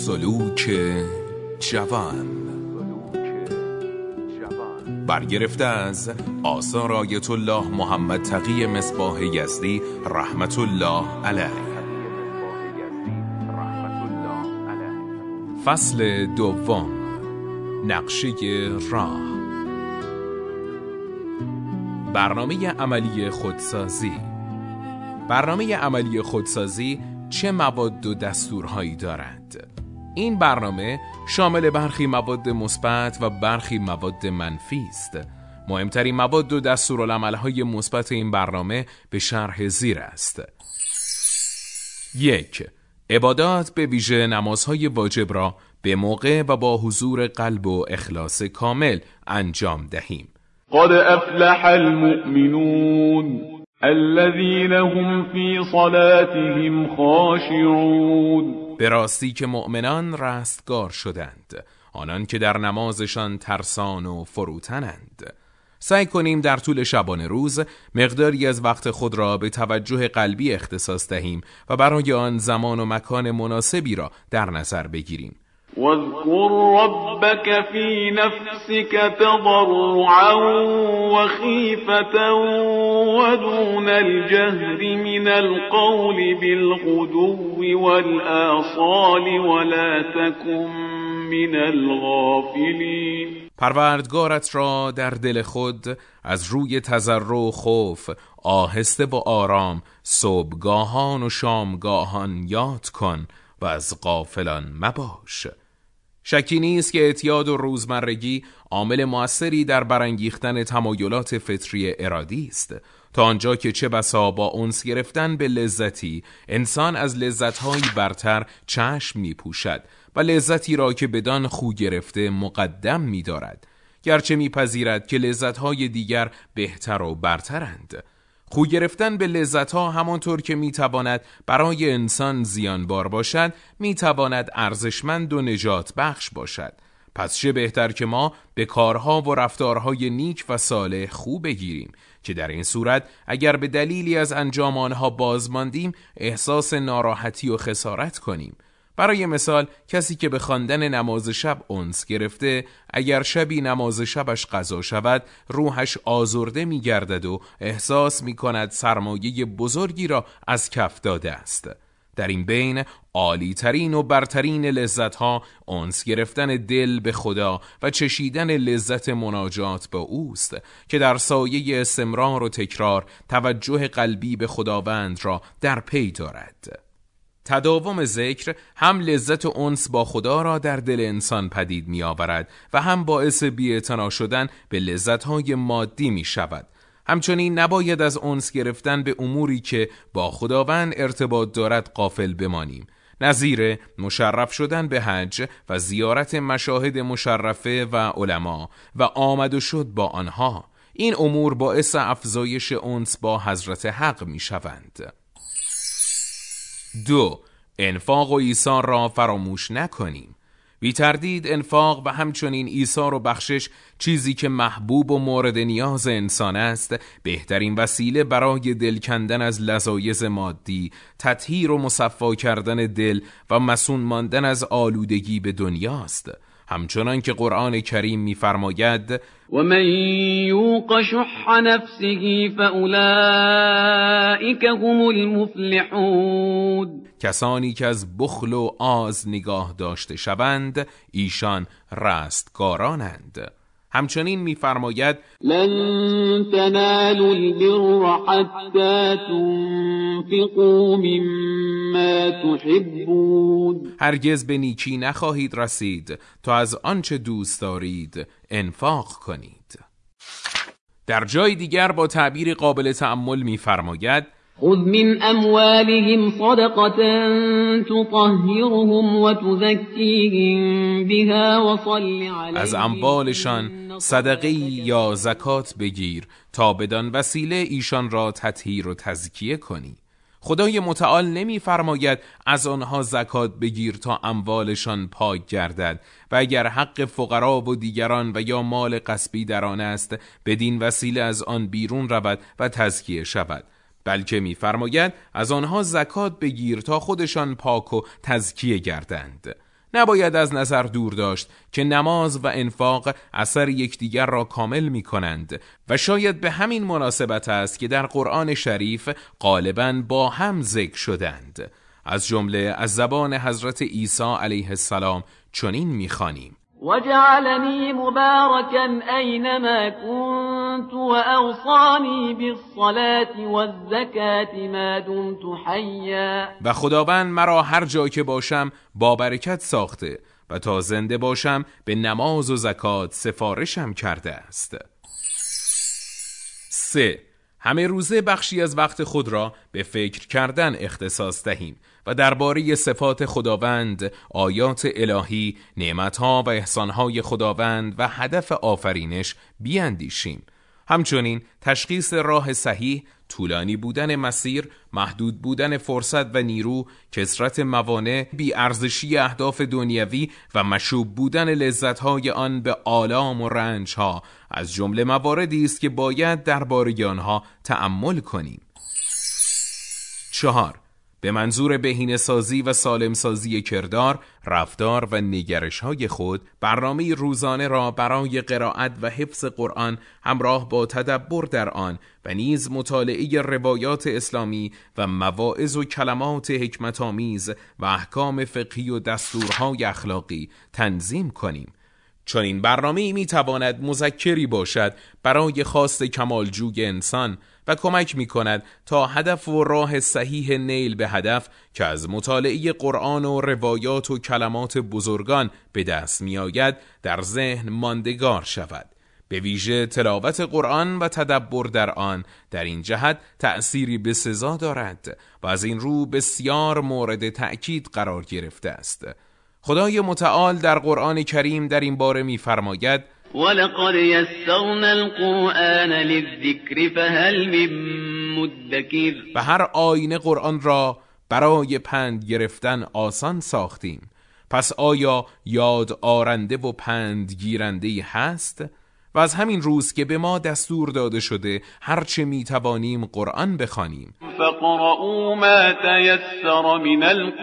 سلوک جوان برگرفته از آثار آیت الله محمد تقی مصباح یزدی رحمت الله علیه. فصل دوم، نقشه راه. برنامه عملی خودسازی. برنامه عملی خودسازی چه مواد و دستورهایی دارد؟ این برنامه شامل برخی مواد مثبت و برخی مواد منفی است. مهمترین مواد و دستورالعمل‌های مثبت این برنامه به شرح زیر است. 1. عبادات به ویژه نمازهای واجب را به موقع و با حضور قلب و اخلاص کامل انجام دهیم. قد افلح المؤمنون الذين هم في صلاتهم خاشعون. به راستی که مؤمنان رستگار شدند، آنان که در نمازشان ترسان و فروتنند. سعی کنیم در طول شبانه روز مقداری از وقت خود را به توجه قلبی اختصاص دهیم و برای آن زمان و مکان مناسبی را در نظر بگیریم. واذكر ربك في نفسك تضرعا وخيفة ودون الجهر من القول بالغدو والآصال ولا تكن من الغافلين. پروردگارت را در دل خود از روی تضرع و خوف آهسته و آرام صبحگاهان و شامگاهان یاد کن و از غافلان مباش. شکی نیست که اعتیاد و روزمرگی عامل مؤثری در برانگیختن تمایلات فطری ارادی است، تا آنجا که چه بسا با انس گرفتن به لذتی انسان از لذت‌های برتر چشم می‌پوشد و لذتی را که بدان خو گرفته مقدم می‌دارد، گرچه می‌پذیرد که لذت‌های دیگر بهتر و برترند. خو گرفتن به لذت‌ها همانطور که می‌تواند برای انسان زیانبار باشد، می‌تواند ارزشمند و نجات بخش باشد. پس چه بهتر که ما به کارها و رفتارهای نیک و صالح خو بگیریم که در این صورت اگر به دلیلی از انجام آنها باز ماندیم احساس ناراحتی و خسارت کنیم. برای مثال کسی که به خواندن نماز شب انس گرفته، اگر شبی نماز شبش قضا شود روحش آزرده می گردد و احساس می کند سرمایه بزرگی را از کف داده است. در این بین عالی ترین و برترین لذت ها انس گرفتن دل به خدا و چشیدن لذت مناجات با اوست که در سایه استمرار و تکرار توجه قلبی به خداوند را در پی دارد. تداوم ذکر هم لذت انس با خدا را در دل انسان پدید می آورد و هم باعث بی‌اعتنا شدن به لذت‌های مادی می شود. همچنین نباید از انس گرفتن به اموری که با خداوند ارتباط دارد غافل بمانیم، نظیر مشرف شدن به حج و زیارت مشاهد مشرفه و علما و آمد و شد با آنها. این امور باعث افزایش انس با حضرت حق می شوند. 2. انفاق و ایثار را فراموش نکنیم. بی تردید انفاق و همچنین ایثار و بخشش چیزی که محبوب و مورد نیاز انسان است، بهترین وسیله برای دل کندن از لذایذ مادی، تطهیر و مصفا کردن دل و مسون ماندن از آلودگی به دنیاست. همچنان که قرآن کریم می‌فرماید و من یوق شح نفسه فاولئک هم المفلحون. کسانی که از بخل و آز نگاه داشته شوند ایشان رستگارانند. همچنین می‌فرماید لن تنالوا البر حتی تنفقوا مما تحبون. هرگز به نیکی نخواهید رسید تا از آنچه دوست دارید انفاق کنید. در جای دیگر با تعبیر قابل تأمل می‌فرماید خذ من اموالهم صدقة تطهرهم وتزكيهم بها وصل عليهم. از اموالشان صدقه یا زکات بگیر تا بدان وسیله ایشان را تطهیر و تزکیه کنی. خدای متعال نمی فرماید از آنها زکات بگیر تا اموالشان پاک گردد و اگر حق فقرا و دیگران و یا مال غصبی در آن است بدین وسیله از آن بیرون رود و تزکیه شود، بلکه می‌فرماید از آنها زکات بگیر تا خودشان پاک و تزکیه گردند. نباید از نظر دور داشت که نماز و انفاق اثر یکدیگر را کامل می کنند و شاید به همین مناسبت است که در قرآن شریف غالباً با هم ذکر شدند. از جمله از زبان حضرت عیسی علیه السلام چنین می‌خوانیم: وجعلني مباركا أينما كنت وأوصاني بالصلاة والزكاة ما دمت حيا. و خداوند مرا هر جا که باشم با برکت ساخته و تا زنده باشم به نماز و زکات سفارشم کرده است. 3. همه روزه بخشی از وقت خود را به فکر کردن اختصاص دهیم و درباره صفات خداوند، آیات الهی، نعمتها و احسانهای خداوند و هدف آفرینش بیاندیشیم. همچنین تشخیص راه صحیح، طولانی بودن مسیر، محدود بودن فرصت و نیرو، کثرت موانع، بی‌ارزشی اهداف دنیوی و مشوب بودن لذت‌های آن به آلام و رنج‌ها از جمله مواردی است که باید درباره آنها تأمل کنیم. 4. به منظور بهینه‌سازی و سالمسازی کردار، رفتار و نگرش‌های خود، برنامه روزانه را برای قرائت و حفظ قرآن همراه با تدبر در آن و نیز مطالعه روایات اسلامی و مواعظ و کلمات حکمت‌آمیز و احکام فقهی و دستورهای اخلاقی تنظیم کنیم. چون این برنامه‌ای می‌تواند مذکری باشد برای خواست کمالجوی انسان و کمک می‌کند تا هدف و راه صحیح نیل به هدف که از مطالعه قرآن و روایات و کلمات بزرگان به دست می‌آید در ذهن ماندگار شود. به ویژه تلاوت قرآن و تدبر در آن در این جهت تأثیری بسزا دارد و از این رو بسیار مورد تأکید قرار گرفته است. خدای متعال در قرآن کریم در این باره می‌فرماید: ولقد يسرنا القرآن للذكر فهل من مدكر. و هر آینه قرآن را برای پند گرفتن آسان ساختیم، پس آیا یاد آرنده و پند گیرنده‌ای هست؟ و از همین روز که به ما دستور داده شده هرچه میتوانیم قرآن بخوانیم. فقرؤوا ما تيسر من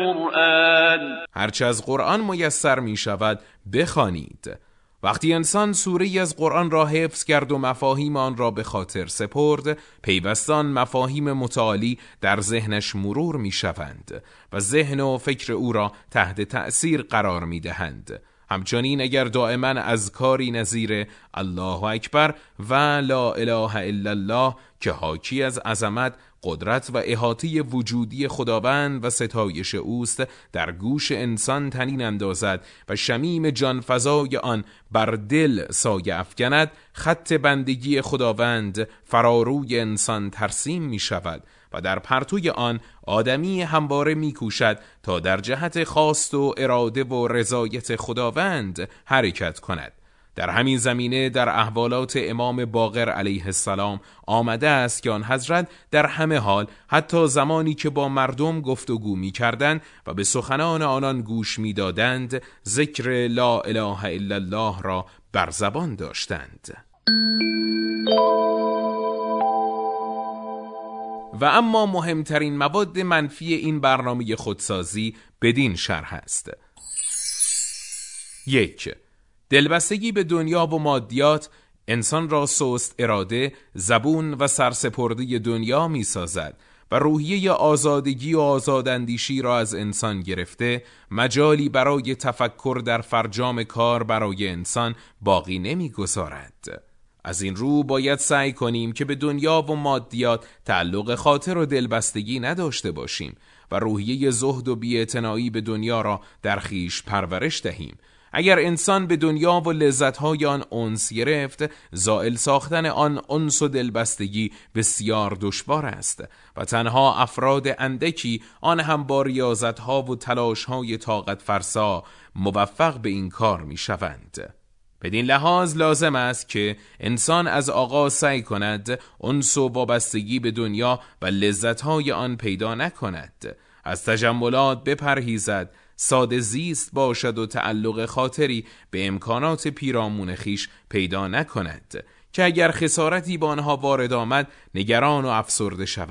القرآن. هرچه از قرآن میسر میشود بخوانید. وقتی انسان سوره‌ای از قرآن را حفظ کرد و مفاهیم آن را به خاطر سپرد، پیوستان مفاهیم متعالی در ذهنش مرور میشوند و ذهن و فکر او را تحت تأثیر قرار میدهند. همچنین اگر دائما اذکاری نظیر الله اکبر و لا اله الا الله که حاکی از عظمت، قدرت و احاطه وجودی خداوند و ستایش اوست در گوش انسان طنین اندازد و شمیم جانفزای آن بر دل سایه افکند، خط بندگی خداوند فراروی انسان ترسیم می شود و در پرتوی آن آدمی همواره میکوشد تا در جهت خواست و اراده و رضایت خداوند حرکت کند. در همین زمینه در احوالات امام باقر علیه السلام آمده است که آن حضرت در همه حال، حتی زمانی که با مردم گفتگو می‌کردند و به سخنان آنان گوش می‌دادند، ذکر لا اله الا الله را بر زبان داشتند. و اما مهمترین مواد منفی این برنامه خودسازی بدین شرح است: 1. دلبستگی به دنیا و مادیات انسان را سست اراده، زبون و سرسپرده دنیا می سازد و روحیه آزادگی و آزاداندیشی را از انسان گرفته، مجالی برای تفکر در فرجام کار برای انسان باقی نمی گذارد. از این رو باید سعی کنیم که به دنیا و مادیات تعلق خاطر و دلبستگی نداشته باشیم و روحیه زهد و بی‌اعتنایی به دنیا را در خویش پرورش دهیم. اگر انسان به دنیا و لذت‌های آن انس گرفت، زائل ساختن آن انس و دلبستگی بسیار دشوار است و تنها افراد اندکی، آن هم با ریاضت‌ها و تلاش‌های طاقت فرسا، موفق به این کار می‌شوند. بدین لحاظ لازم است که انسان از آغاز سعی کند انس و وابستگی به دنیا و لذت‌های آن پیدا نکند، از تجملات بپرهیزد، ساده زیست باشد و تعلق خاطری به امکانات پیرامون خیش پیدا نکند که اگر خسارتی با آنها وارد آمد نگران و افسرده شود.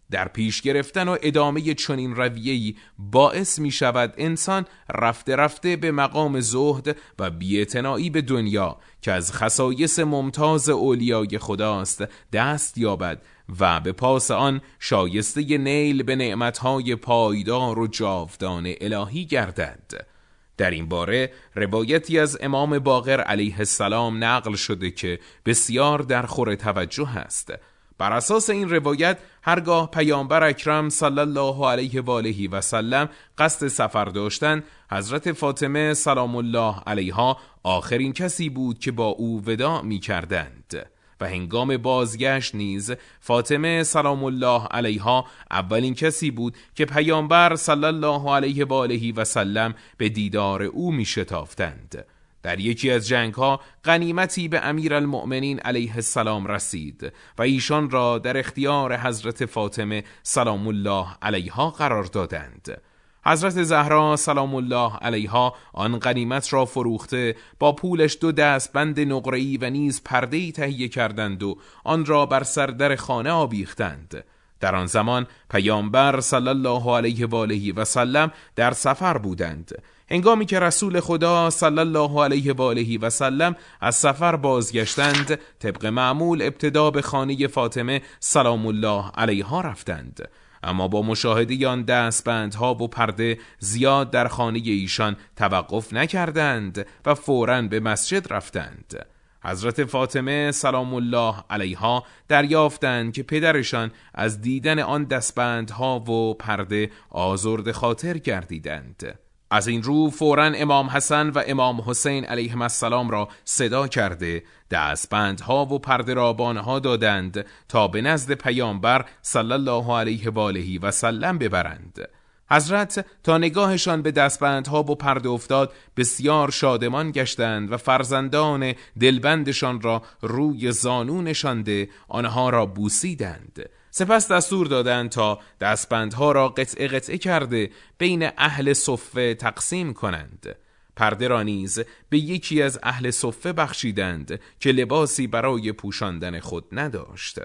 در پیش گرفتن و ادامه چنین رویه‌ای باعث می شود انسان رفته رفته به مقام زهد و بی‌اعتنایی به دنیا که از خصایص ممتاز اولیای خداست دست یابد و به پاس آن شایسته نیل به نعمتهای پایدار و جاودان الهی گردد. در این باره روایتی از امام باقر علیه السلام نقل شده که بسیار در خور توجه است. بر اساس این روایت هرگاه پیامبر اکرم صلی الله علیه و آله و سلم قصد سفر داشتند، حضرت فاطمه سلام الله علیها آخرین کسی بود که با او وداع می کردند و هنگام بازگشت نیز فاطمه سلام الله علیها اولین کسی بود که پیامبر صلی الله علیه و آله و سلم به دیدار او می شتافتند. در یکی از جنگ‌ها غنیمتی به امیرالمؤمنین علیه السلام رسید و ایشان را در اختیار حضرت فاطمه سلام الله علیها قرار دادند. حضرت زهرا سلام الله علیها آن غنیمت را فروخته با پولش 2 دستبند نقره‌ای و نیز پرده‌ای تهیه کردند و آن را بر سر در خانه آویختند. در آن زمان پیامبر صلی الله علیه و آله و سلم در سفر بودند. هنگامی که رسول خدا صلی الله علیه و آله و سلم از سفر بازگشتند، طبق معمول ابتدا به خانه فاطمه سلام الله علیها رفتند، اما با مشاهده آن دستبندها و پرده زیاد در خانه ایشان توقف نکردند و فوراً به مسجد رفتند. حضرت فاطمه سلام الله علیها دریافتند که پدرشان از دیدن آن دستبندها و پرده آزرده خاطر گردیدند. از این رو فوراً امام حسن و امام حسین علیهم السلام را صدا کرده دستبندها و پرده را به آنها دادند تا به نزد پیامبر صلی الله علیه و آله و سلم ببرند. حضرت تا نگاهشان به دستبندها و پرده افتاد بسیار شادمان گشتند و فرزندان دلبندشان را روی زانو نشانده آنها را بوسیدند. سپس دستور دادند تا دستبندها را قطعه قطعه کرده بین اهل صفه تقسیم کنند. پرده را نیز به یکی از اهل صفه بخشیدند که لباسی برای پوشاندن خود نداشت.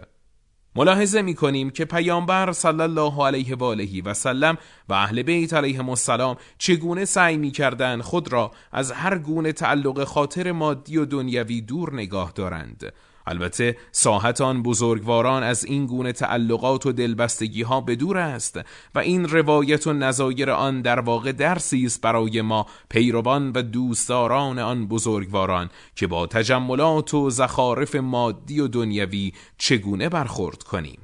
ملاحظه می کنیم که پیامبر صلی الله علیه و آله و سلم و اهل بیت علیهم السلام چگونه سعی می کردند خود را از هر گونه تعلق خاطر مادی و دنیوی دور نگاه دارند. البته ساحت آن بزرگواران از این گونه تعلقات و دلبستگی ها بدور است و این روایت و نظایر آن در واقع درسی است برای ما پیروان و دوستداران آن بزرگواران که با تجملات و زخارف مادی و دنیوی چگونه برخورد کنیم.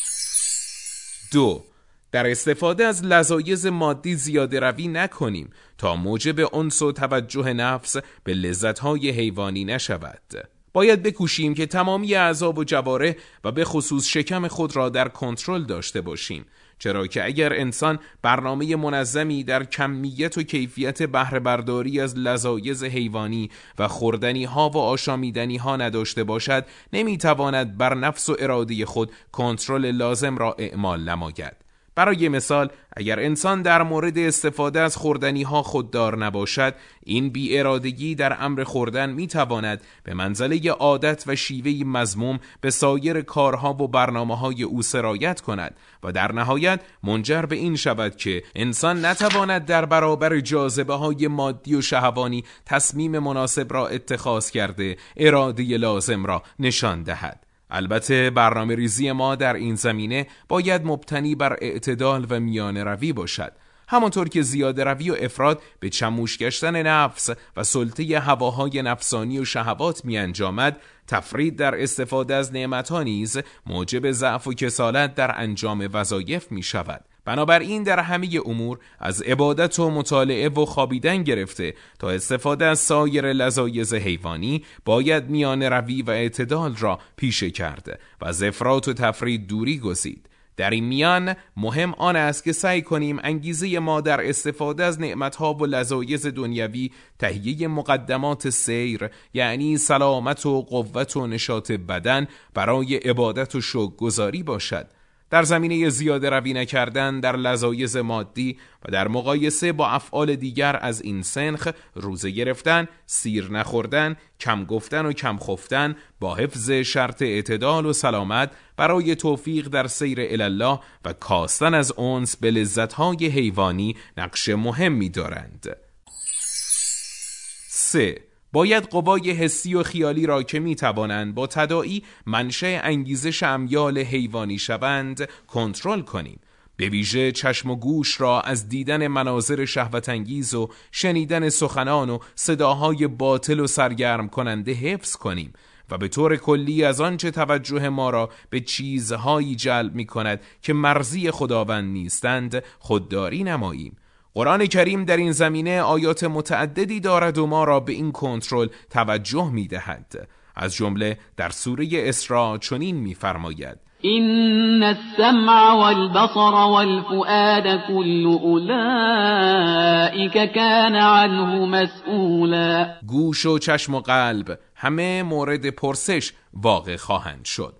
2. در استفاده از لذایذ مادی زیاده روی نکنیم تا موجب انس و توجه نفس به لذت‌های حیوانی نشود. باید بکوشیم که تمامی اعضا و جوارح و به خصوص شکم خود را در کنترل داشته باشیم، چرا که اگر انسان برنامه منظمی در کمیت و کیفیت بهره برداری از لذایذ حیوانی و خوردنی ها و آشامیدنی ها نداشته باشد، نمیتواند بر نفس و اراده خود کنترل لازم را اعمال نماید. برای مثال، اگر انسان در مورد استفاده از خوردنی ها خوددار نباشد، این بی ارادگی در امر خوردن می تواند به منزله عادت و شیوه مذموم به سایر کارها و برنامه های او سرایت کند و در نهایت منجر به این شود که انسان نتواند در برابر جاذبه های مادی و شهوانی تصمیم مناسب را اتخاذ کرده اراده لازم را نشان دهد. البته برنامه ریزی ما در این زمینه باید مبتنی بر اعتدال و میانه روی باشد. همانطور که زیاده روی و افراط به چموش گشتن نفس و سلطه هواهای نفسانی و شهوات می انجامد، تفرید در استفاده از نعمت‌ها نیز موجب ضعف و کسالت در انجام وظایف می شود. بنابراین در همه امور از عبادت و مطالعه و خوابیدن گرفته تا استفاده از سایر لذایذ حیوانی باید میانه روی و اعتدال را پیشه کرد و از افراط و تفرید دوری گزید. در این میان مهم آن است که سعی کنیم انگیزه ما در استفاده از نعمتها و لذایذ دنیوی تهیه مقدمات سیر، یعنی سلامت و قوت و نشاط بدن برای عبادت و شکرگزاری باشد. در زمینه زیاده روی نکردن در لذایذ مادی و در مقایسه با افعال دیگر از این سنخ، روزه گرفتن، سیر نخوردن، کم گفتن و کم خفتن با حفظ شرط اعتدال و سلامت برای توفیق در سیر الله و کاستن از انس به لذت‌های حیوانی نقش مهمی دارند. 3. باید قوای حسی و خیالی را که می توانند با تداعی منشأ انگیزش امیال حیوانی شوند کنترل کنیم. به ویژه چشم و گوش را از دیدن مناظر شهوت‌انگیز و شنیدن سخنان و صداهای باطل و سرگرم کننده حفظ کنیم و به طور کلی از آنچه توجه ما را به چیزهایی جلب می کند که مرضی خداوند نیستند خودداری نماییم. قرآن کریم در این زمینه آیات متعددی دارد و ما را به این کنترل توجه می دهد. از جمله در سوره اسراء چنین می فرماید: إن السمع والبصر والفؤاد كل أولئك كان عنه مسئولا. گوش و چشم و قلب همه مورد پرسش واقع خواهند شد.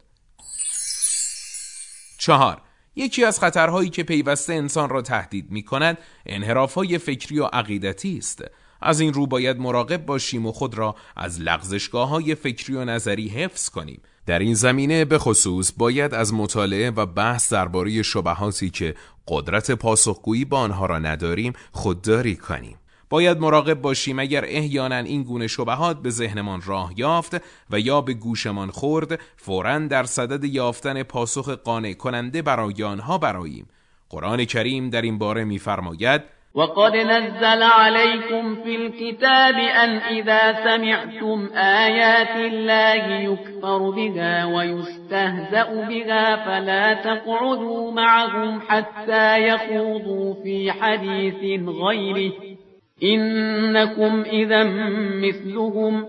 4. یکی از خطرهایی که پیوسته انسان را تهدید می کند انحراف‌های فکری و عقیدتی است. از این رو باید مراقب باشیم و خود را از لغزشگاه‌های فکری و نظری حفظ کنیم. در این زمینه به خصوص باید از مطالعه و بحث درباره شبهاتی که قدرت پاسخگویی با آنها را نداریم خودداری کنیم. باید مراقب باشیم اگر احیانا این گونه شبهات به ذهنمان راه یافت و یا به گوشمان خورد، فوراً در صدد یافتن پاسخ قانع کننده برای آنها برآییم. قرآن کریم در این باره می‌فرماید: وقد نزل عليكم في الكتاب أن إذا سمعتم آيات الله يكفر بها ويستهزأ بها فلا تقعدوا معهم حتى يخوضوا في حديث غيره إنكم إذا مثلهم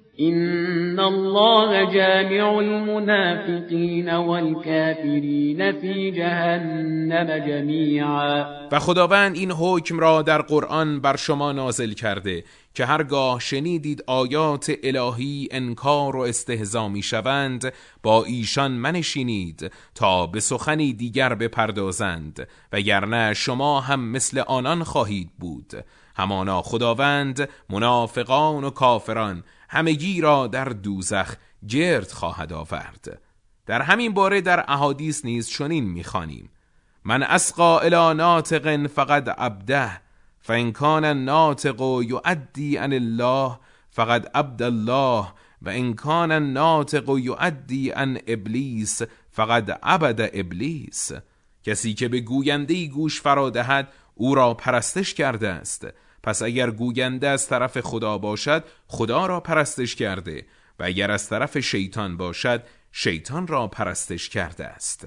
إن الله جامع المنافقين والكافرين في جهنم جميعا. و خداوند این حکم را در قرآن بر شما نازل کرده که هرگاه شنیدید آیات الهی انکار و استهزا می شوند با ایشان منشینید تا به سخنی دیگر بپردازند وگرنه شما هم مثل آنان خواهید بود. همانا خداوند منافقان و کافران همگی را در دوزخ گرد خواهد آورد. در همین باره در احادیث نیز چنین می‌خوانیم: من اسقا الی ناطق فقد عبده فان کان الناطق یؤدی عن الله فقد عبد الله و ان کان الناطق یؤدی عن ابلیس فقد عبد ابلیس. کسی که به گوینده گوش فرا دهد او را پرستش کرده است، پس اگر گوینده از طرف خدا باشد خدا را پرستش کرده و اگر از طرف شیطان باشد شیطان را پرستش کرده است.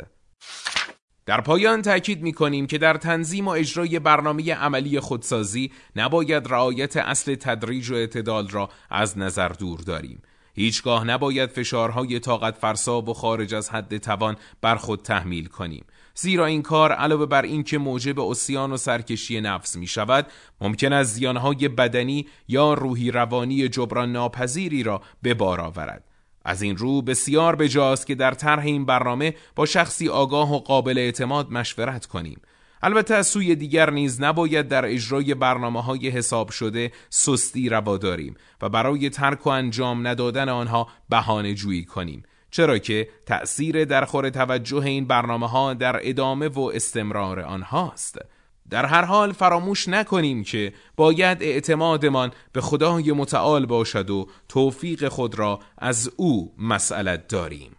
در پایان تأکید می‌کنیم که در تنظیم و اجرای برنامه عملی خودسازی نباید رعایت اصل تدریج و اعتدال را از نظر دور داریم. هیچگاه نباید فشارهای طاقت فرسا و خارج از حد توان بر خود تحمیل کنیم، زیرا این کار علاوه بر این که موجب عصیان و سرکشی نفس می شود، ممکن است زیانهای بدنی یا روحی روانی جبران ناپذیری را به بار آورد. از این رو بسیار بجاست که در طرح این برنامه با شخصی آگاه و قابل اعتماد مشورت کنیم. البته از سوی دیگر نیز نباید در اجرای برنامه‌های حساب شده سستی روا داریم و برای ترک و انجام ندادن آنها بهانه جویی کنیم، چرا که تأثیر درخور توجه این برنامه‌ها در ادامه و استمرار آنهاست. در هر حال فراموش نکنیم که باید اعتمادمان به خدای متعال باشد و توفیق خود را از او مسئلت داریم.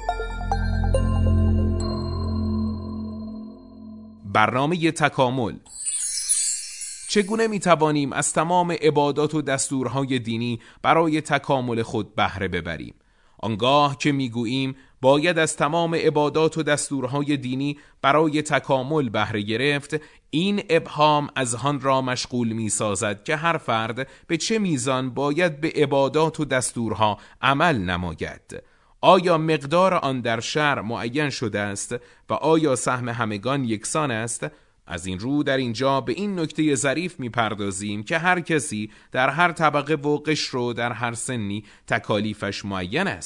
برنامه تکامل. چگونه می توانیم از تمام عبادات و دستورهای دینی برای تکامل خود بهره ببریم؟ آنگاه که می گوییم باید از تمام عبادات و دستورهای دینی برای تکامل بهره گرفت، این ابهام اذهان را مشغول می سازد که هر فرد به چه میزان باید به عبادات و دستورها عمل نماید. آیا مقدار آن در شرع معین شده است و آیا سهم همگان یکسان است؟ از این رو در اینجا به این نکته ظریف میپردازیم که هر کسی در هر طبقه و قشر و در هر سنی تکالیفش معین است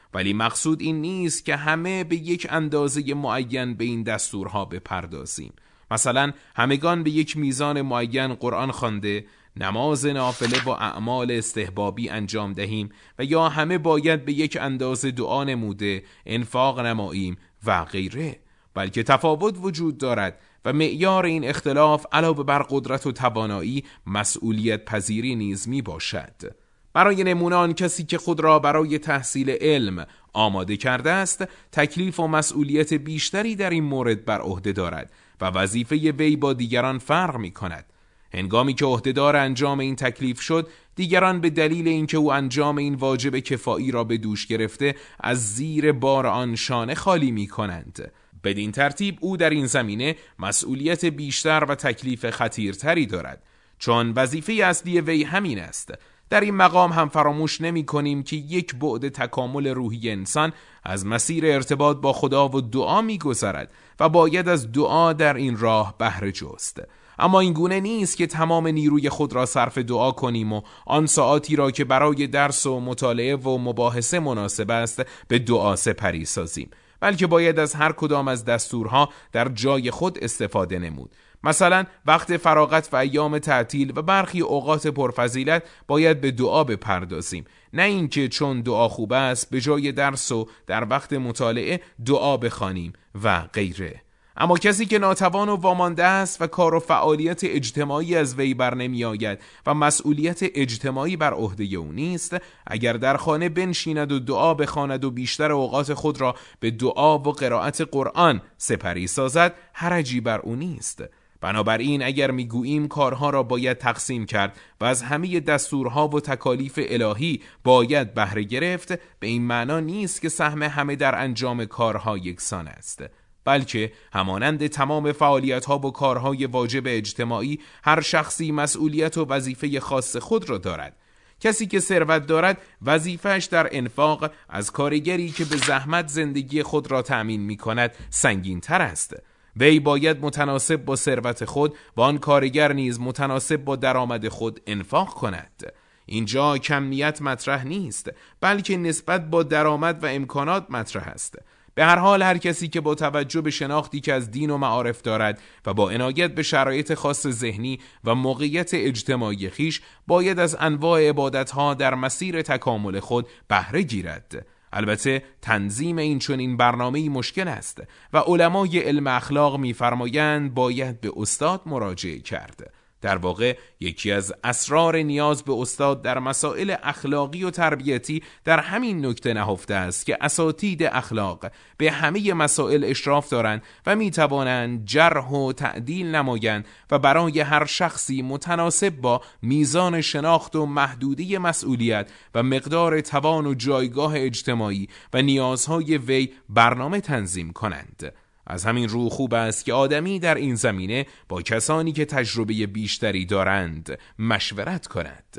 ولی مقصود این نیست که همه به یک اندازه معین به این دستورها بپردازیم. مثلا همگان به یک میزان معین قرآن خوانده، نماز نافله با اعمال استحبابی انجام دهیم و یا همه باید به یک اندازه دعا نموده، انفاق نماییم و غیره. بلکه تفاوت وجود دارد و معیار این اختلاف علاوه بر قدرت و توانایی مسئولیت پذیری نیز می باشد. برای نمونه آن کسی که خود را برای تحصیل علم آماده کرده است تکلیف و مسئولیت بیشتری در این مورد بر عهده دارد و وظیفه وی با دیگران فرق می کند. هنگامی که عهدهدار انجام این تکلیف شد، دیگران به دلیل اینکه او انجام این واجب کفایی را به دوش گرفته از زیر بار آن شانه خالی می کنند. بدین ترتیب او در این زمینه مسئولیت بیشتر و تکلیف خطیرتری دارد، چون وظیفه اصلی وی همین است. در این مقام هم فراموش نمی کنیم که یک بعد تکامل روحی انسان از مسیر ارتباط با خدا و دعا می گذرد و باید از دعا در این راه بهره جست. اما این گونه نیست که تمام نیروی خود را صرف دعا کنیم و آن ساعاتی را که برای درس و مطالعه و مباحثه مناسب است به دعا سپری سازیم، بلکه باید از هر کدام از دستورها در جای خود استفاده نمود. مثلا وقت فراغت و ایام تعطیل و برخی اوقات پرفضیلت باید به دعا بپردازیم، نه اینکه چون دعا خوب است به جای درس و در وقت مطالعه دعا بخوانیم و غیره. اما کسی که ناتوان و وامانده است و کار و فعالیت اجتماعی از وی بر نمی آید و مسئولیت اجتماعی بر عهده او نیست، اگر در خانه بنشیند و دعا بخواند و بیشتر اوقات خود را به دعا و قرائت قرآن سپری سازد، حرجی بر او نیست. بنابراین اگر میگوییم کارها را باید تقسیم کرد و از همه دستورها و تکالیف الهی باید بهره گرفت، به این معنا نیست که سهم همه در انجام کارها یکسان است، بلکه همانند تمام فعالیت‌ها و کارهای واجب اجتماعی هر شخصی مسئولیت و وظیفه خاص خود را دارد. کسی که ثروت دارد وظیفه‌اش در انفاق از کارگری که به زحمت زندگی خود را تأمین می‌کند سنگین‌تر است. وی باید متناسب با ثروت خود و آن کارگر نیز متناسب با درآمد خود انفاق کند. اینجا کمیت مطرح نیست، بلکه نسبت با درآمد و امکانات مطرح است. به هر حال هر کسی که با توجه به شناختی که از دین و معارف دارد و با عنایت به شرایط خاص ذهنی و موقعیت اجتماعی خیش باید از انواع عبادتها در مسیر تکامل خود بهره گیرد. البته تنظیم این چنین برنامه‌ای مشکل است و علمای علم اخلاق می‌فرمایند باید به استاد مراجعه کرد. در واقع یکی از اسرار نیاز به استاد در مسائل اخلاقی و تربیتی در همین نکته نهفته است که اساتید اخلاق به همه مسائل اشراف دارند و می توانند جرح و تعدیل نمایند و برای هر شخصی متناسب با میزان شناخت و محدوده مسئولیت و مقدار توان و جایگاه اجتماعی و نیازهای وی برنامه تنظیم کنند. از همین رو خوب است که آدمی در این زمینه با کسانی که تجربه بیشتری دارند مشورت کند.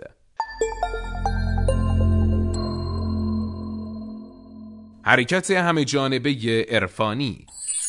حرکت همه جانبه عرفانی.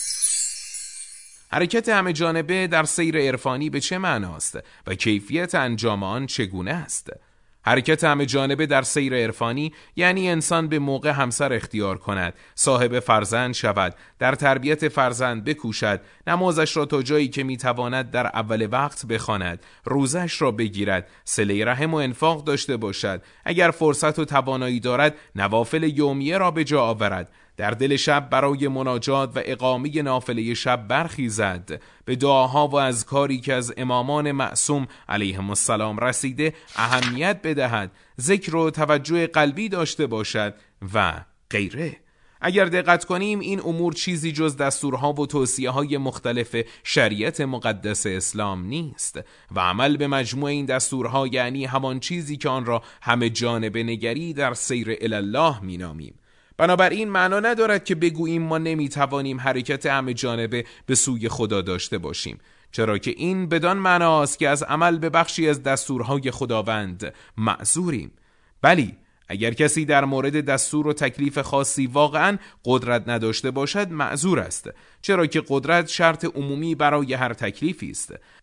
حرکت همه جانبه در سیر عرفانی به چه معناست و کیفیت انجام آن چگونه است؟ حرکت همه جانبه در سیر عرفانی یعنی انسان به موقع همسر اختیار کند، صاحب فرزند شود، در تربیت فرزند بکوشد، نمازش را تا جایی که میتواند در اول وقت بخواند، روزش را بگیرد، صله رحم و انفاق داشته باشد، اگر فرصت و توانایی دارد نوافل یومیه را به جا آورد، در دل شب برای مناجات و اقامه نافله شب برخیزد، به دعاها و اذکاری که از امامان معصوم علیهم السلام رسیده اهمیت بدهد، ذکر و توجه قلبی داشته باشد و غیره. اگر دقت کنیم این امور چیزی جز دستورها و توصیه‌های مختلف شریعت مقدس اسلام نیست و عمل به مجموع این دستورها یعنی همان چیزی که آن را همه جانبه نگری در سیر الله مینامیم. بنابراین معنا ندارد که بگوییم ما نمیتوانیم حرکت همه جانبه به سوی خدا داشته باشیم، چرا که این بدان معناست که از عمل به بخشی از دستورهای خداوند معذوریم. بلی اگر کسی در مورد دستور و تکلیف خاصی واقعا قدرت نداشته باشد معذور است، چرا که قدرت شرط عمومی برای هر تکلیفی است.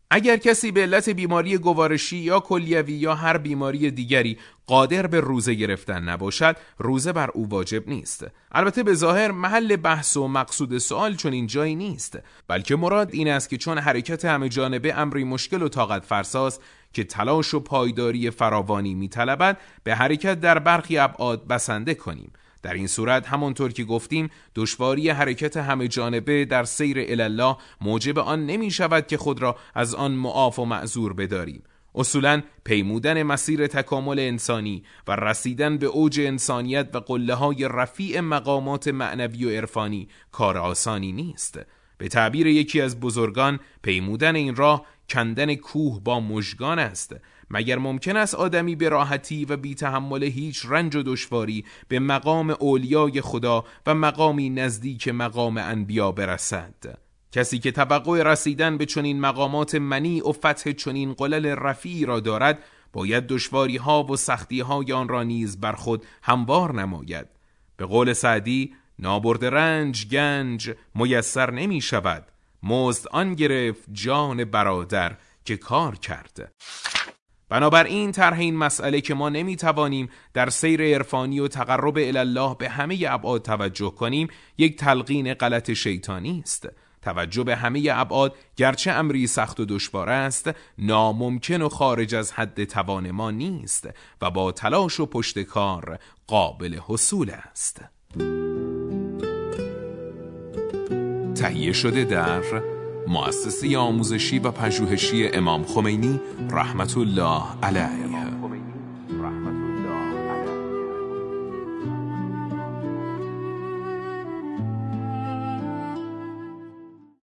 اگر کسی به علت بیماری گوارشی یا کلیوی یا هر بیماری دیگری قادر به روزه گرفتن نباشد، روزه بر او واجب نیست. البته به ظاهر محل بحث و مقصود سوال چون این جایی نیست، بلکه مراد این است که چون حرکت همه جانبه امری مشکل و طاقت فرساست که تلاش و پایداری فراوانی می‌طلبد، به حرکت در برخی ابعاد بسنده کنیم. در این صورت همانطور که گفتیم دشواری حرکت همه جانبه در سیر الی موجب آن نمی شود که خود را از آن معاف و معذور بداریم. اصولاً پیمودن مسیر تکامل انسانی و رسیدن به اوج انسانیت و قله‌های رفیع مقامات معنوی و عرفانی کار آسانی نیست. به تعبیر یکی از بزرگان، پیمودن این راه کندن کوه با مژگان است. مگر ممکن است آدمی به راحتی و بی تحمل هیچ رنج و دشواری به مقام اولیای خدا و مقامی نزدیک مقام انبیا برسد؟ کسی که توقع رسیدن به چنین مقامات منیع و فتح چنین قلل رفیعی را دارد، باید دشواری ها و سختی های آن را نیز بر خود هموار نماید. به قول سعدی، نابرد رنج گنج میسر نمی شود، مزد آن گرفت جان برادر که کار کرد. بنابراین طرح این مسئله که ما نمیتوانیم در سیر عرفانی و تقرب الی به همه ابعاد توجه کنیم، یک تلقین غلط شیطانی است. توجه به همه ابعاد گرچه امری سخت و دشوار است، ناممکن و خارج از حد توان ما نیست و با تلاش و پشتکار قابل حصول است. تهیه شده در مؤسسه آموزشی و پژوهشی امام خمینی رحمت الله علیه.